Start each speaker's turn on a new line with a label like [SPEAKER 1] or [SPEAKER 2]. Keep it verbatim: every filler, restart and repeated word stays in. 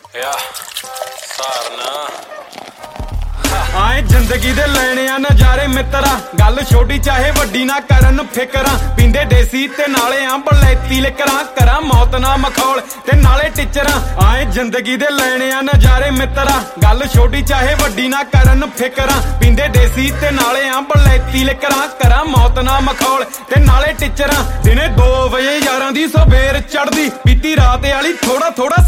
[SPEAKER 1] आए जिंदगी दे लेने आ नजारे मित्रा गल छोटी चाहे वड्डी ना करन फिकरा पींदे देसी ते नाले आ बलैती लिकरा करा मौत ना मखौल ते नाले टिचरा आए जिंदगी दे लेने आ नजारे मित्रा गल छोटी चाहे वड्डी ना करन फिकरा पींदे देसी ते नाले आ बलैती लिकरा करा मौत ना मखौल ते नाले टिचरा दिने दो बजे यारां दी सवेर चढ़दी बीती रात वाली थोड़ा थोड़ा